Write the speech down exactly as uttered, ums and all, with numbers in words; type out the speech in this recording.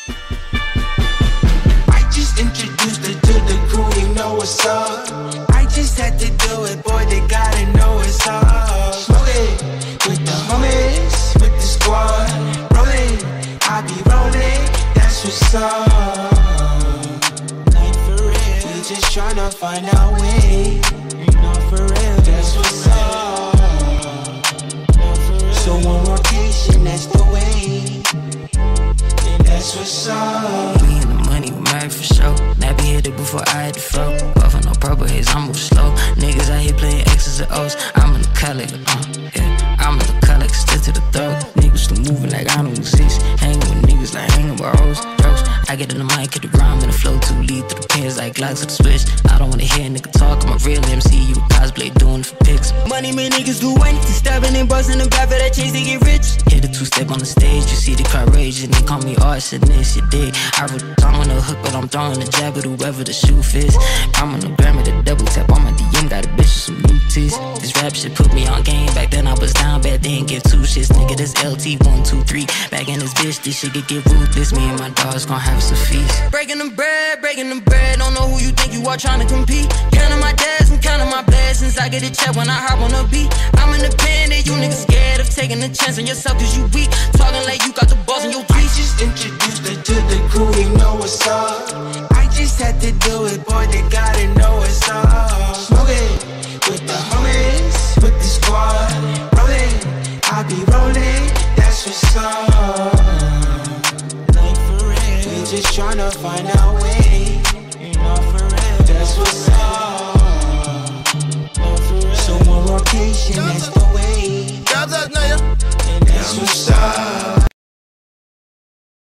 I just introduced her to the crew, you know what's up. I just had to do it, boy, they gotta know what's up. Smoke it with the homies, with the squad. Rollin', I be rollin', that's what's up. Like for real, we just tryna find our way. Not for real, that's what's up. So on rotation, that's the way. And that's what's up. Me and the money, we married for sure. Nappy hit it before I had the fro. Puffin' on purple haze, I move slow. Niggas out here playing X's and O's. I'm in the color, uh, yeah. I'm in the color, still to the throat. Niggas still moving like I don't exist. Hanging with niggas like hanging with hoes. Jokes. I get in the mic, hit the rhyme, and the flow too lead through the pins like Glocks to the switch. I don't wanna hear a nigga talk, I'm a real M C. You a cosplay doing it for pics. Money made niggas do anything, stabbing and busting the back for that chase to get rich. Hit a two-step on the stage, you see the crowd rage, and they call me arsonist, you dig? I wrote the song on the hook, but I'm throwing the jab at whoever the shoe fits. I'm on the gram with a double tap on my D M, got a bitch with some new teeth. This rap shit put me on game, back then I was down bad, they ain't give two shits. Nigga, this L T one, two, three, back in this bitch, this shit could get ruthless. Me and my dogs gon' have some feast. Breaking the bread, breaking the bread, don't know who you think you are trying to compete. Counting my dads and counting my blessings, I get a check when I hop on the beat. I'm independent, you niggas scared of taking a chance on yourself cause you weak. Talking like you got the balls in your I teeth. just introduced her to the crew, you know what's up. I just had to do it, boy, they gotta know what's up. Smoke it with the homies, with the squad. Rollin', I be rollin', that's what's up. Like for real, we just tryna find our way. You know for real, that's what's up. So on rotation, that's the way. And that's what's up.